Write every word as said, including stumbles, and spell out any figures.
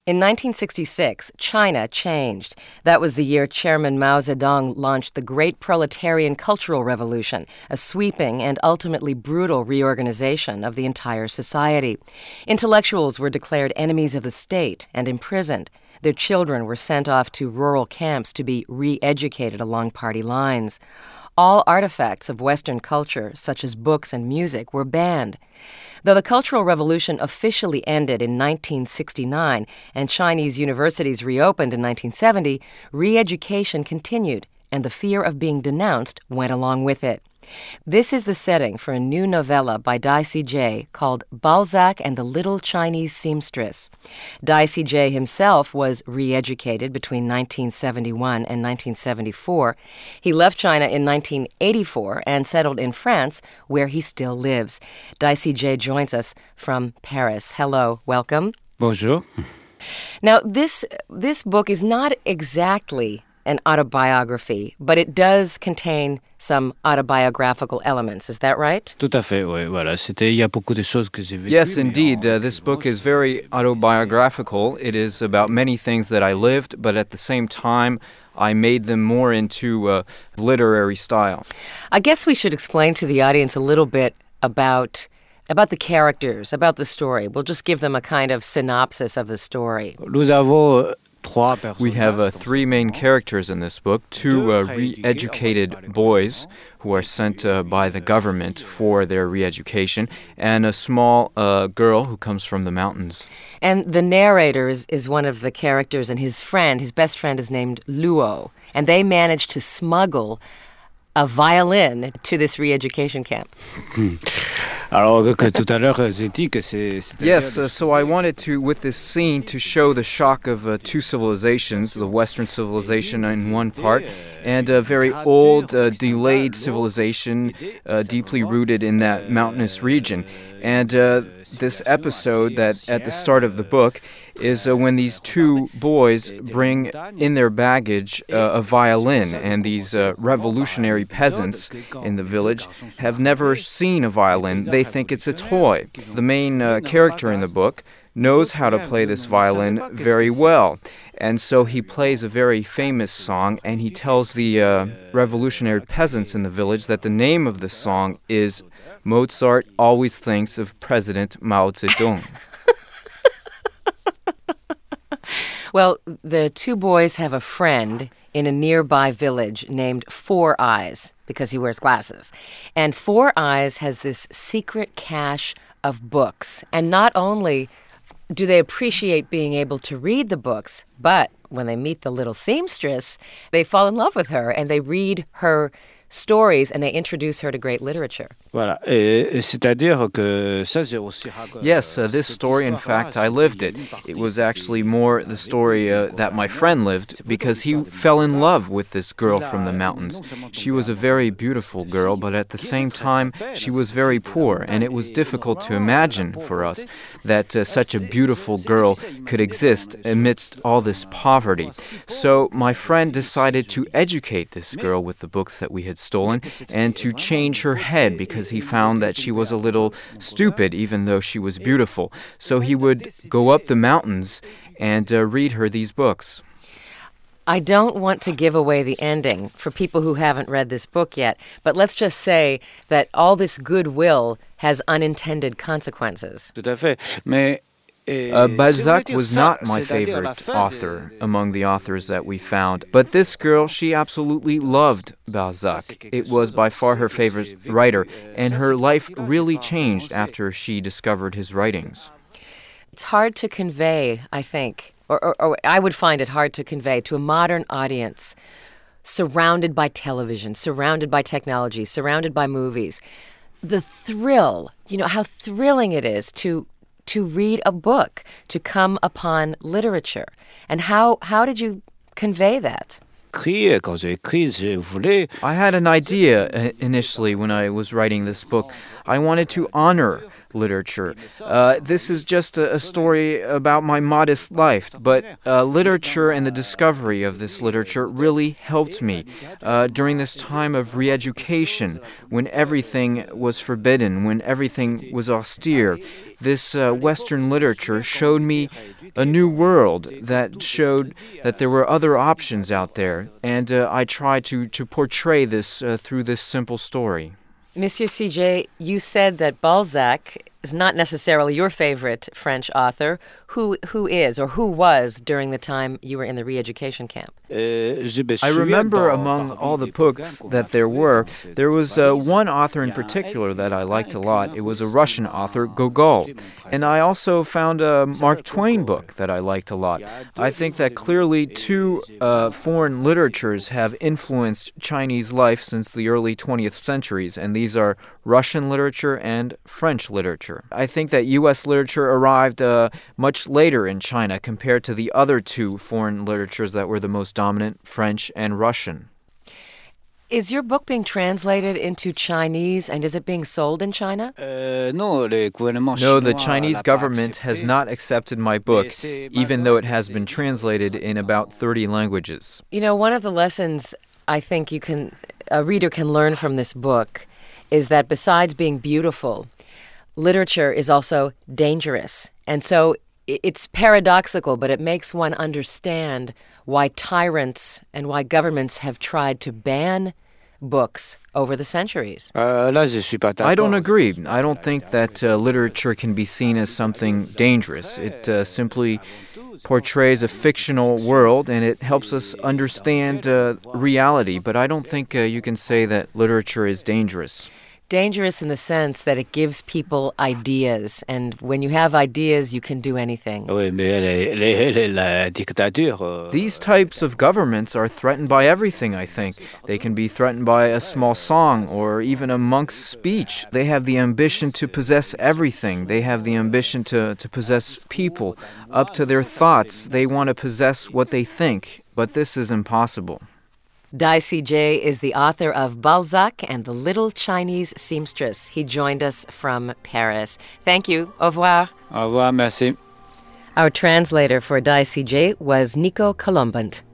In nineteen sixty-six, China changed. That was the year Chairman Mao Zedong launched the Great Proletarian Cultural Revolution, a sweeping and ultimately brutal reorganization of the entire society. Intellectuals were declared enemies of the state and imprisoned. Their children were sent off to rural camps to be re-educated along party lines. All artifacts of Western culture, such as books and music, were banned. Though the Cultural Revolution officially ended in nineteen sixty-nine and Chinese universities reopened in nineteen seventy, re-education continued, and the fear of being denounced went along with it. This is the setting for a new novella by Dai Si-jae called Balzac and the Little Chinese Seamstress. Dai Si-jae himself was re-educated between nineteen seventy-one and nineteen seventy-four. He left China in nineteen eighty-four and settled in France, where he still lives. Dai Si-jae joins us from Paris. Hello, welcome. Bonjour. Now, this this book is not exactly an autobiography, but it does contain some autobiographical elements. Is that right? Tout à fait, oui. Voilà, c'était il y a beaucoup de choses que j'ai vécues. Yes, indeed. Uh, this book is very autobiographical. It is about many things that I lived, but at the same time, I made them more into a literary style. I guess we should explain to the audience a little bit about about the characters, about the story. We'll just give them a kind of synopsis of the story. Nous avons We have uh, three main characters in this book, two uh, re-educated boys who are sent uh, by the government for their re-education, and a small uh, girl who comes from the mountains. And the narrator is, is one of the characters, and his friend, his best friend, is named Luo, and they managed to smuggle a violin to this re-education camp. Yes, uh, so I wanted to, with this scene, to show the shock of uh, two civilizations, the Western civilization in one part, and a very old, uh, delayed civilization uh, deeply rooted in that mountainous region. And uh, this episode that at the start of the book is uh, when these two boys bring in their baggage uh, a violin, and these uh, revolutionary peasants in the village have never seen a violin. They think it's a toy. The main uh, character in the book knows how to play this violin very well, and so he plays a very famous song, and he tells the uh, revolutionary peasants in the village that the name of the song is Mozart Always Thinks of President Mao Zedong. Well, the two boys have a friend in a nearby village named Four Eyes, because he wears glasses. And Four Eyes has this secret cache of books. And not only do they appreciate being able to read the books, but when they meet the little seamstress, they fall in love with her, and they read her stories, and they introduce her to great literature. Voilà. Et, c'est-à-dire que ça, j'ai aussi Yes, uh, this story, in fact, I lived it. It was actually more the story uh, that my friend lived, because he fell in love with this girl from the mountains. She was a very beautiful girl, but at the same time, she was very poor, and it was difficult to imagine for us that uh, such a beautiful girl could exist amidst all this poverty. So my friend decided to educate this girl with the books that we had stolen, and to change her head, because he found that she was a little stupid even though she was beautiful. So he would go up the mountains and uh, read her these books. I don't want to give away the ending for people who haven't read this book yet, but let's just say that all this goodwill has unintended consequences. Tout à fait. Mais Uh, Balzac was not my favorite author among the authors that we found, but this girl, she absolutely loved Balzac. It was by far her favorite writer, and her life really changed after she discovered his writings. It's hard to convey, I think, or, or, or I would find it hard to convey to a modern audience, surrounded by television, surrounded by technology, surrounded by movies, the thrill, you know, how thrilling it is to to read a book, to come upon literature. And how how did you convey that? I had an idea initially when I was writing this book. I wanted to honor literature. Uh, this is just a, a story about my modest life, but uh, literature and the discovery of this literature really helped me uh, during this time of re-education, when everything was forbidden, when everything was austere. This uh, Western literature showed me a new world that showed that there were other options out there, and uh, I tried to, to portray this uh, through this simple story. Monsieur C J, you said that Balzac is not necessarily your favorite French author. Who who is or who was during the time you were in the re-education camp? I remember among all the books that there were, there was uh, one author in particular that I liked a lot. It was a Russian author, Gogol. And I also found a Mark Twain book that I liked a lot. I think that clearly two uh, foreign literatures have influenced Chinese life since the early twentieth centuries, and these are Russian literature and French literature. I think that U S literature arrived uh, much later in China compared to the other two foreign literatures that were the most dominant, French and Russian. Is your book being translated into Chinese, and is it being sold in China? Uh, no, no, the Chinese government has not accepted my book, even though it has been translated in about thirty languages. You know, one of the lessons I think you can, a reader can learn from this book is that besides being beautiful, literature is also dangerous. And so it's paradoxical, but it makes one understand why tyrants and why governments have tried to ban books over the centuries. Uh, I don't agree. I don't think that uh, literature can be seen as something dangerous. It uh, simply portrays a fictional world, and it helps us understand uh, reality. But I don't think uh, you can say that literature is dangerous. Dangerous in the sense that it gives people ideas, and when you have ideas, you can do anything. These types of governments are threatened by everything, I think. They can be threatened by a small song or even a monk's speech. They have the ambition to possess everything. They have the ambition to, to possess people. Up to their thoughts, they want to possess what they think, but this is impossible. Dai C J is the author of Balzac and the Little Chinese Seamstress. He joined us from Paris. Thank you. Au revoir. Au revoir, merci. Our translator for Dai C J was Nico Colombant.